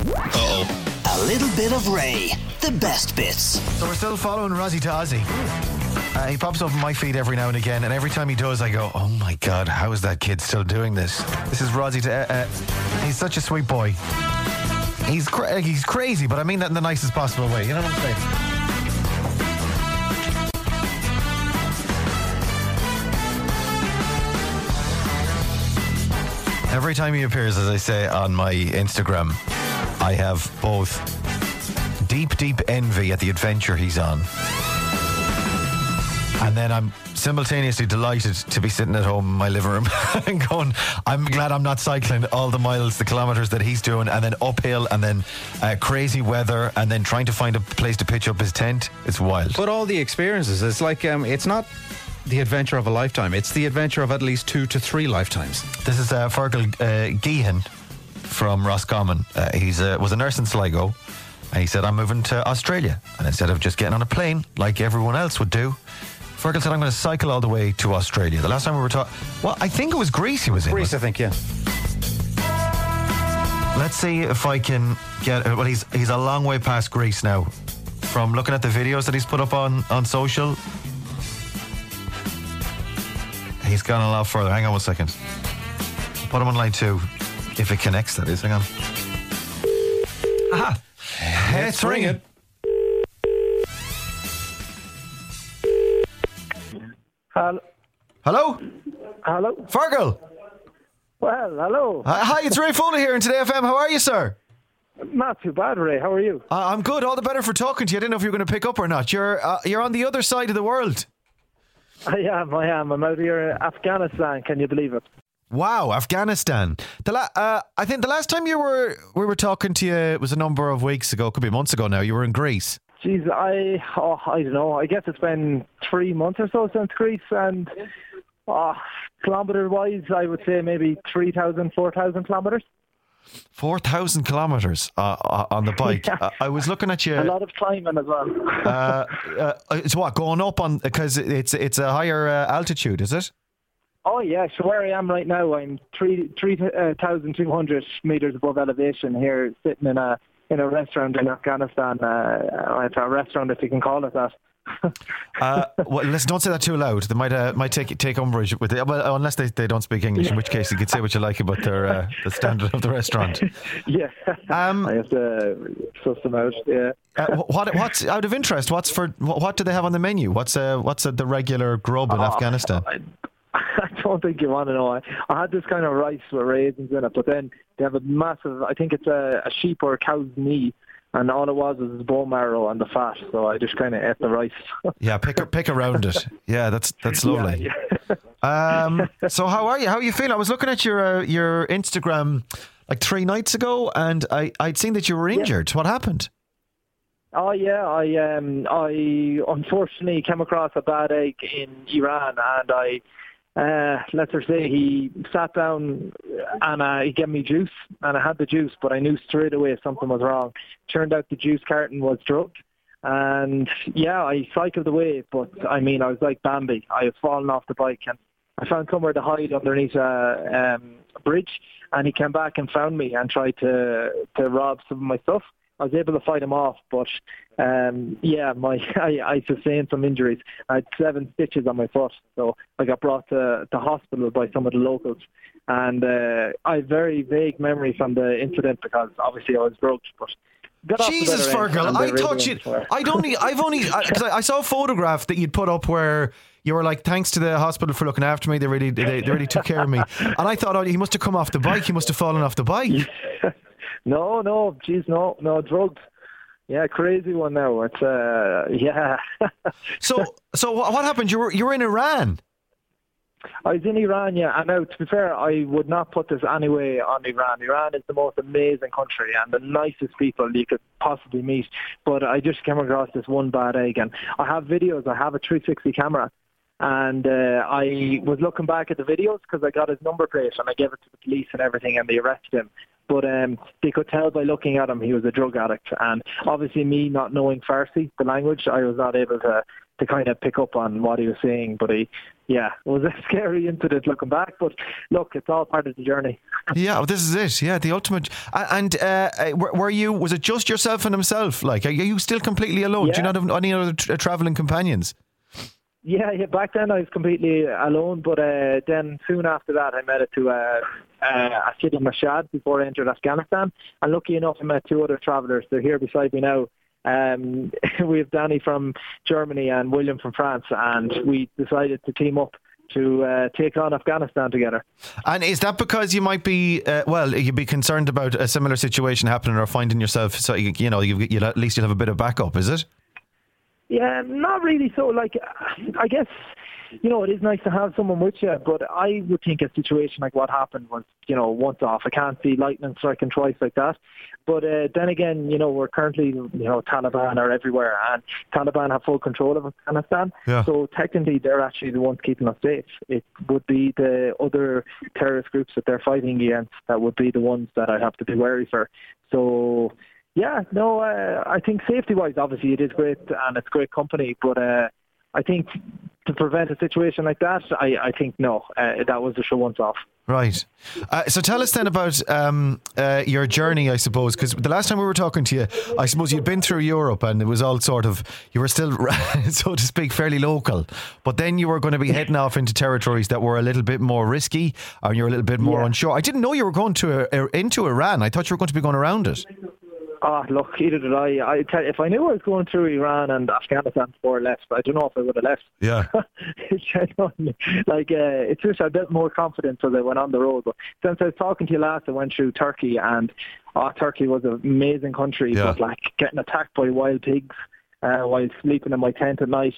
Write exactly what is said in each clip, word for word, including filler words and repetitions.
Uh-oh. A little bit of Ray. The best bits. So we're still following Rozzy Tozzy. Uh, he pops up on my feed every now and again, and every time he does, I go, oh my God, how is that kid still doing this? This is Rozzy. T- uh, uh, he's such a sweet boy. He's cra- he's crazy, but I mean that in the nicest possible way. You know what I'm saying? Every time he appears, as I say on my Instagram, I have both deep, deep envy at the adventure he's on, and then I'm simultaneously delighted to be sitting at home in my living room and going, I'm glad I'm not cycling all the miles, the kilometres that he's doing, and then uphill, and then uh, crazy weather, and then trying to find a place to pitch up his tent. It's wild. But all the experiences, it's like, um, it's not the adventure of a lifetime, it's the adventure of at least two to three lifetimes. This is uh, Fergal uh, Geehan from Roscommon. Uh, he's uh, was a nurse in Sligo, and he said, I'm moving to Australia, and instead of just getting on a plane like everyone else would do, Fergal said, I'm going to cycle all the way to Australia. The last time we were talking, well, I think it was Greece he was in. Greece, I think, yeah. Let's see if I can get, well, he's he's a long way past Greece now. From looking at the videos that he's put up on, on social, he's gone a lot further. Hang on one second. Put him on line two, if it connects, that is. Hang on. Aha! It's ringing. Hello. Hello? Hello. Fergal! Well, hello. Uh, hi, it's Ray Foley here in Today F M. How are you, sir? Not too bad, Ray. How are you? Uh, I'm good. All the better for talking to you. I didn't know if you were going to pick up or not. You're uh, you're on the other side of the world. I am, I am. I'm out here in Afghanistan. Can you believe it? Wow, Afghanistan. The la- uh, I think the last time you were we were talking to you was a number of weeks ago. Could be months ago now. You were in Greece. Jeez, I oh, I don't know. I guess it's been three months or so since Greece, and oh, kilometre-wise, I would say maybe three thousand, four thousand kilometres. four thousand kilometres uh, on the bike. Yeah. uh, I was looking at you. A lot of climbing as well. uh, uh, it's what, going up on, because it's it's a higher uh, altitude, is it? Oh, yeah. So where I am right now, I'm three three thousand two hundred metres above elevation here, sitting in a in a restaurant in Afghanistan. Uh, it's a restaurant, if you can call it that. uh, well, listen, don't say that too loud. They might uh, might take take umbrage with it. Well, unless they, they don't speak English, in which case you could say what you like about their uh, the standard of the restaurant. Yeah, um, I have to suss them out. Yeah. Uh, what what's out of interest? What's for what, what do they have on the menu? What's uh, what's uh, the regular grub in oh, Afghanistan? I, I don't think you want to know. I, I had this kind of rice with raisins in it, but then they have a massive. I think it's a, a sheep or a cow's knee. And all it was was bone marrow and the fat, so I just kind of ate the rice. Yeah, pick pick around it. Yeah, that's that's lovely. Yeah, yeah. um, so how are you? How are you feeling? I was looking at your uh, your Instagram like three nights ago, and I I'd seen that you were injured. Yeah. What happened? Oh yeah, I um I unfortunately came across a bad egg in Iran, and I. Uh, let's just say he sat down and uh, he gave me juice, and I had the juice, but I knew straight away something was wrong. Turned out the juice carton was drugged, and yeah, I cycled away, but I mean, I was like Bambi. I had fallen off the bike, and I found somewhere to hide underneath a, um, a bridge, and he came back and found me and tried to to rob some of my stuff. I was able to fight him off, but um, yeah, my I, I sustained some injuries. I had seven stitches on my foot, so I got brought to the hospital by some of the locals. And uh, I have very vague memory from the incident because obviously I was drugged. But Jesus, Fergal, I thought you. I'd only, I've only, because I, I saw a photograph that you'd put up where you were like, "Thanks to the hospital for looking after me. They really, they, they really took care of me." And I thought, oh, he must have come off the bike. He must have fallen off the bike. No, no, geez, no, no, drugged. Yeah, crazy one now. It's uh, yeah. so, so what happened? You were you were in Iran. I was in Iran, yeah. And now, to be fair, I would not put this anyway on Iran. Iran is the most amazing country and the nicest people you could possibly meet. But I just came across this one bad egg, and I have videos. I have a three sixty camera. And uh, I was looking back at the videos because I got his number plate and I gave it to the police and everything, and they arrested him. But um, they could tell by looking at him he was a drug addict. And obviously me not knowing Farsi, the language, I was not able to, to kind of pick up on what he was saying. But he, yeah, it was a scary incident looking back, but look, it's all part of the journey. Yeah, well, this is it. Yeah, the ultimate. And uh, were, were you? Was it just yourself and himself? Like, are you still completely alone? Yeah. Do you not have any other tra- traveling companions? Yeah, yeah. Back then I was completely alone, but uh, then soon after that I met it to uh, uh, Asid Mashad before I entered Afghanistan. And lucky enough, I met two other travellers. They're here beside me now. Um, we have Danny from Germany and William from France, and we decided to team up to uh, take on Afghanistan together. And is that because you might be, uh, well, you'd be concerned about a similar situation happening or finding yourself, so you, you know, you, you'll, at least you'll have a bit of backup, is it? Yeah, not really. So, like, I guess, you know, it is nice to have someone with you, but I would think a situation like what happened was, you know, once off. I can't see lightning striking twice like that. But uh, then again, you know, we're currently, you know, Taliban are everywhere, and Taliban have full control of Afghanistan. Yeah. So technically, they're actually the ones keeping us safe. It would be the other terrorist groups that they're fighting against that would be the ones that I have to be wary for. So, yeah, no, uh, I think safety-wise, obviously, it is great, and it's great company, but uh, I think to prevent a situation like that, I, I think no, uh, that was the show once off. Right. Uh, so tell us then about um, uh, your journey, I suppose, because the last time we were talking to you, I suppose you'd been through Europe and it was all sort of, you were still, so to speak, fairly local. But then you were going to be heading off into territories that were a little bit more risky, and you're a little bit more Yeah. unsure. I didn't know you were going to uh, into Iran. I thought you were going to be going around it. Oh, look, either did I. I tell you, if I knew I was going through Iran and Afghanistan before I left, I don't know if I would have left. Yeah. Genuinely. Like, uh, it's just a bit more confidence as I went on the road. But since I was talking to you last, I went through Turkey, and oh, Turkey was an amazing country. Yeah. But like getting attacked by wild pigs uh, while sleeping in my tent at night.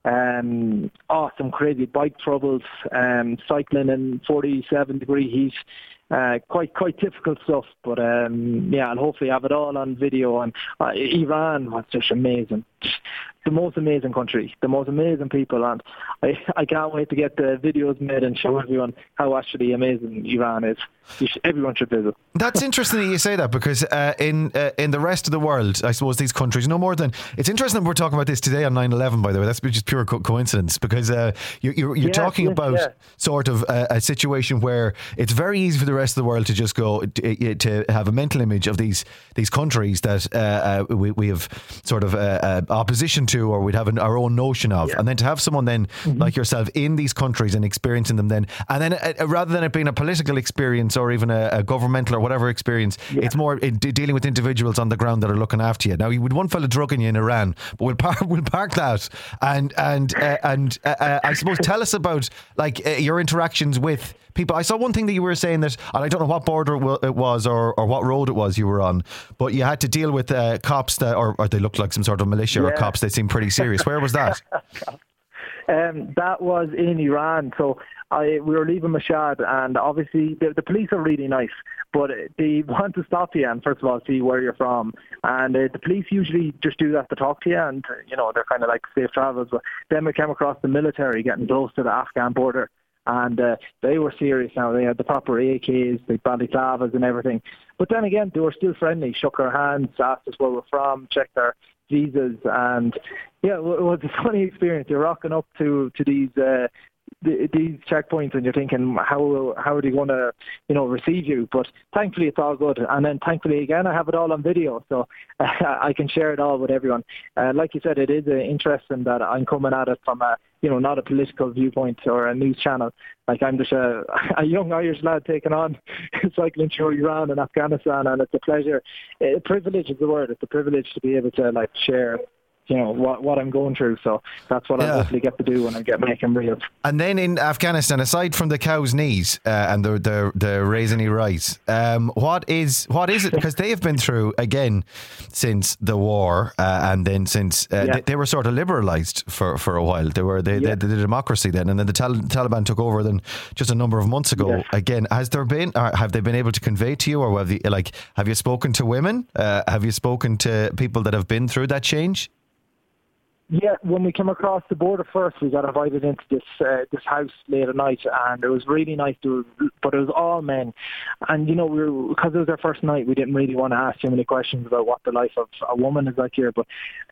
Um, oh, some crazy bike troubles, um, cycling in forty-seven degree heat. Uh, quite quite difficult stuff, but um, yeah, I'll hopefully have it all on video. And uh, Iran was just amazing, the most amazing country, the most amazing people, and I I can't wait to get the videos made and show everyone how actually amazing Iran is. You should, everyone should visit. That's interesting that you say that, because uh, in uh, in the rest of the world, I suppose these countries, no more than, it's interesting that we're talking about this today on nine eleven, by the way. That's just pure co- coincidence, because uh, you, you're, you're Yes, talking yes, about yeah. sort of a, a situation where it's very easy for the rest of the world to just go to, to have a mental image of these these countries that uh, uh, we, we have sort of uh, uh, opposition to, or we'd have an, our own notion of, Yeah. and then to have someone then Mm-hmm. like yourself in these countries and experiencing them then, and then uh, rather than it being a political experience or even a, a governmental or whatever experience, Yeah. it's more in de- dealing with individuals on the ground that are looking after you. Now, you would one fella drugging you in Iran, but we'll park we'll park that, and and uh, and uh, uh, I suppose tell us about like uh, your interactions with people. I saw one thing that you were saying that, and I don't know what border it wa- it was or, or what road it was you were on, but you had to deal with uh, cops that, or, or they looked like some sort of militia or Yeah. cops. They seemed pretty serious. Where was that? Um, that was in Iran. So I, we were leaving Mashhad, and obviously the, the police are really nice, but they want to stop you and first of all see where you're from. And uh, the police usually just do that to talk to you, and uh, you know, they're kind of like safe travels. But then we came across the military getting close to the Afghan border, and uh, they were serious now. They had the proper A Ks, the balaclavas and everything. But then again, they were still friendly, shook our hands, asked us where we're from, checked our visas, and yeah, it was a funny experience. You're rocking up to to these uh, th- these checkpoints, and you're thinking, how how are they going to, you know, receive you? But thankfully, it's all good. And then thankfully, again, I have it all on video, so uh, I can share it all with everyone. Uh, like you said, it is uh, interesting that I'm coming at it from a, you know, not a political viewpoint or a news channel. Like, I'm just a, a young Irish lad taking on cycling through Iran and Afghanistan, and it's a pleasure. A privilege is the word. It's a privilege to be able to like share, you know, what what I'm going through. So that's what Yeah. I hopefully get to do when I get making reels. And then in Afghanistan, aside from the cow's knees uh, and the the the raisiny rice, um, what is what is it? Because they have been through again since the war, uh, and then since uh, Yeah. they, they were sort of liberalised for, for a while. They were they, Yeah. they, they the democracy then, and then the Tal- Taliban took over. Then just a number of months ago, Yes. again, has there been? Or have they been able to convey to you, or have you, like have you spoken to women? Uh, have you spoken to people that have been through that change? Yeah, when we came across the border first, we got invited into this uh, this house late at night, and it was really nice. To, but it was all men, and you know, we were, because it was our first night, we didn't really want to ask too many questions about what the life of a woman is like here. But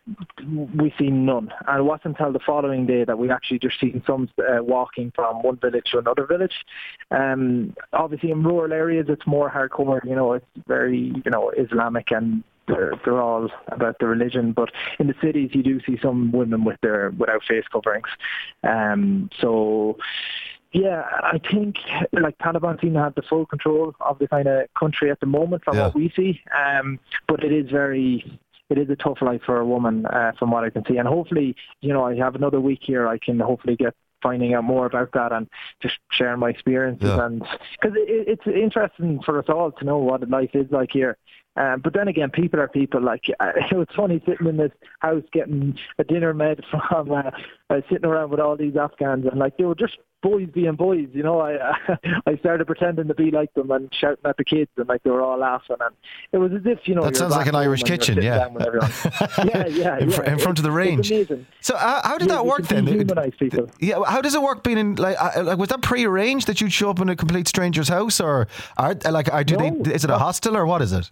we seen none, and it wasn't until the following day that we actually just seen some uh, walking from one village to another village. Um, obviously, in rural areas, it's more hardcore. You know, it's very you know Islamic and. They're, they're all about the religion, but in the cities you do see some women with their without face coverings. Um, so, yeah, I think like Taliban seem to have the full control of the kind of country at the moment from yeah. what we see. Um, but it is very. It is a tough life for a woman, uh, from what I can see. And hopefully, you know, I have another week here. I can hopefully get finding out more about that and just sharing my experiences. Yeah. And because it, it's interesting for us all to know what life is like here. Um, but then again, people are people. Like uh, it was funny sitting in this house getting a dinner made from uh, uh, sitting around with all these Afghans, and like they were just boys being boys. You know, I uh, I started pretending to be like them and shouting at the kids, and like they were all laughing, and it was as if you know. That sounds like an Irish kitchen, yeah. yeah, yeah, in, yeah. fr- in front of the range. It's amazing. So uh, how did Yeah, that you work can then? dehumanize people. Yeah, how does it work? Being in like, uh, like was that pre-arranged that you'd show up in a complete stranger's house, or are like are, do No, they? Is it a hostel or what is it?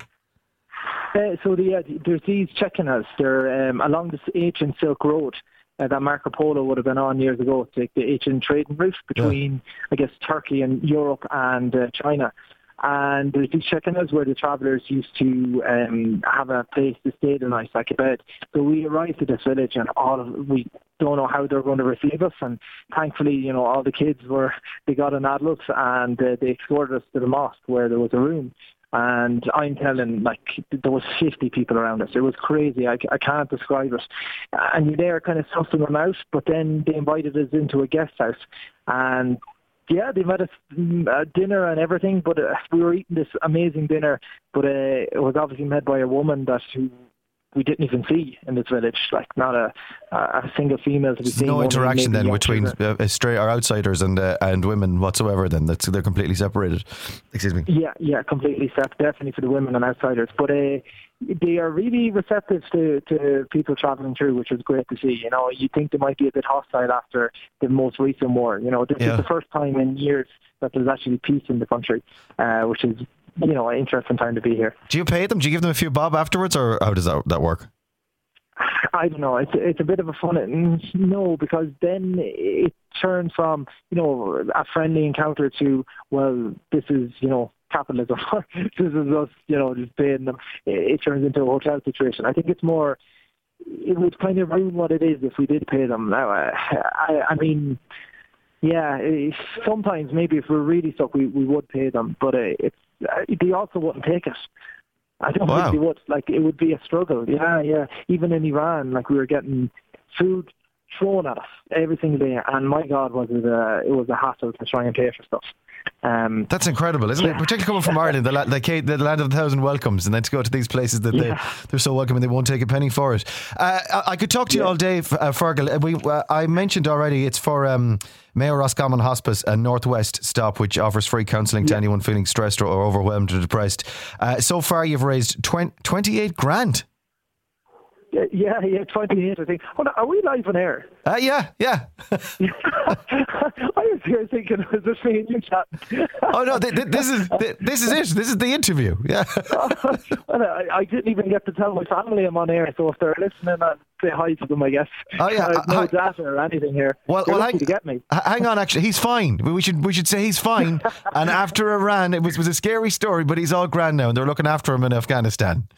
Uh, so the, uh, there's these check-in houses. They're um, along this ancient Silk Road uh, that Marco Polo would have been on years ago, to take the ancient trading route between, yeah. I guess, Turkey and Europe and uh, China. And there's these check-in houses where the travellers used to um, have a place to stay the night, like a bed. So we arrived at this village, and all of, we don't know how they're going to receive us. And thankfully, you know, all the kids were they got an adult, and uh, they escorted us to the mosque where there was a room. And I'm telling, like, there was fifty people around us. It was crazy. I, I can't describe it. And you're there kind of sussing them out, but then they invited us into a guest house. And, yeah, they made us uh, dinner and everything, but uh, we were eating this amazing dinner, but uh, it was obviously made by a woman that who we didn't even see in this village, like not a a single female to be seen. No interaction then between uh, straight or outsiders and uh, and women whatsoever. Then that's they're completely separated. Excuse me. Yeah, yeah, completely separate. Definitely for the women and outsiders, but uh, they are really receptive to, to people travelling through, which is great to see. You know, you think they might be a bit hostile after the most recent war. You know, this yeah. is the first time in years that there's actually peace in the country, uh, which is, you know, an interesting time to be here. Do you pay them? Do you give them a few bob afterwards, or how does that that work? I don't know. It's it's a bit of a fun. No, because then it turns from, you know, a friendly encounter to, well, this is, you know, capitalism. This is us, you know, just paying them. It turns into a hotel situation. I think it's more, it would kind of ruin what it is if we did pay them. Now, I, I mean, yeah, sometimes maybe if we're really stuck, we, we would pay them, but it's, they also wouldn't take it. I don't wow. think they would. Like, it would be a struggle. Yeah, yeah. Even in Iran, like, we were getting food thrown at us every single day, and my God, was it a, it was a hassle to try and pay for stuff. Um, That's incredible, isn't yeah. it? Particularly coming from Ireland, the, la- the, the land of a thousand welcomes, and then to go to these places that yeah. they, they're so welcome and they won't take a penny for it. Uh, I, I could talk to you yeah. all day, uh, Fergal. We, uh, I mentioned already it's for um, Mayo Roscommon Hospice, a Northwest stop, which offers free counselling yeah. to anyone feeling stressed or overwhelmed or depressed. Uh, so far, you've raised twenty, twenty-eight grand. Yeah, yeah, twenty-eight, I think. Oh, no, are we live on air? Uh, yeah, yeah. I was here thinking, was this me and you chatting? Oh, no, th- th- this is th- this is it. This is the interview. Yeah. Well, I, I didn't even get to tell my family I'm on air, so if they're listening, I'd say hi to them, I guess. Oh, yeah. Uh, no hi. data or anything here. Well, They're well lucky hang, to get me. hang on, actually. He's fine. We should we should say he's fine. And after Iran, it was, was a scary story, but he's all grand now, and they're looking after him in Afghanistan.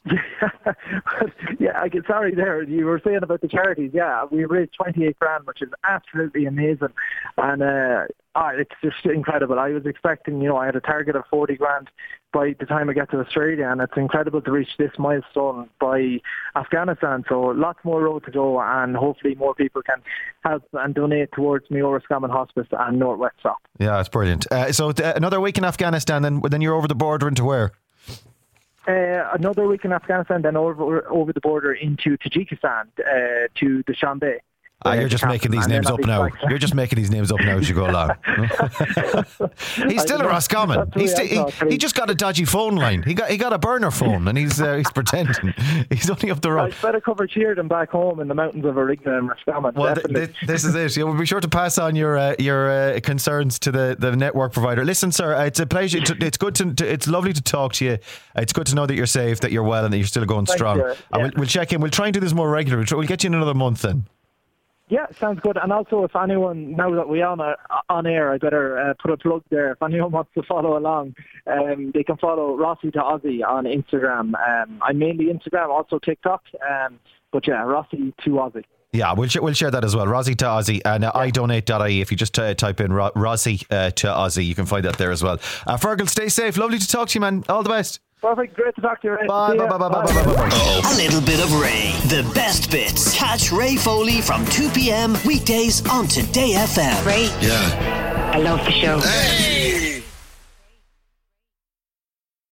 Yeah, I get sorry there. You were saying about the charities. Yeah, we raised twenty-eight grand, which is absolutely amazing, and uh, oh, it's just incredible. I was expecting, you know, I had a target of forty grand by the time I get to Australia, and it's incredible to reach this milestone by Afghanistan. So lots more road to go, and hopefully more people can help and donate towards Mayo Roscommon Hospice and Northwest Stop. Yeah, it's brilliant. Uh, so th- another week in Afghanistan, then then you're over the border into where? Uh, another week in Afghanistan, then over over the border into Tajikistan, uh, to Dushanbe. Ah, you're just making these names up now. You're just making these names up now as you go along. He's still a Roscommon. He's sti- he, he just got a dodgy phone line. He got he got a burner phone, and he's uh, he's pretending. He's only up the road. It's better covered here than back home in the mountains of Arigna and Roscommon. Well, th- th- this is it. You'll be sure to pass on your uh, your uh, concerns to the, the network provider. Listen, sir, uh, it's a pleasure. To, it's good to, to. It's lovely to talk to you. It's good to know that you're safe, that you're well, and that you're still going Thank strong. you. Yeah. And we'll, we'll check in. We'll try and do this more regularly. We'll, try, we'll get you in another month then. Yeah, sounds good. And also, if anyone, now that we're on, uh, on air, I better uh, put a plug there. If anyone wants to follow along, um, they can follow Rossi to Aussie on Instagram. Um, I'm mainly Instagram, also TikTok. Um, but yeah, Rossi to Aussie. Yeah, we'll, sh- we'll share that as well. Rossi to Aussie and uh, yeah. i donate dot I E. If you just uh, type in Ro- Rossi uh, to Aussie, you can find that there as well. Uh, Fergal, stay safe. Lovely to talk to you, man. All the best. Perfect. Great to talk to you, Ray. Bye, bye, bye, bye, bye, bye, bye, bye, bye. A little bit of Ray. The best bits. Catch Ray Foley from two p.m. weekdays on Today F M. Ray. Yeah. I love the show. Hey!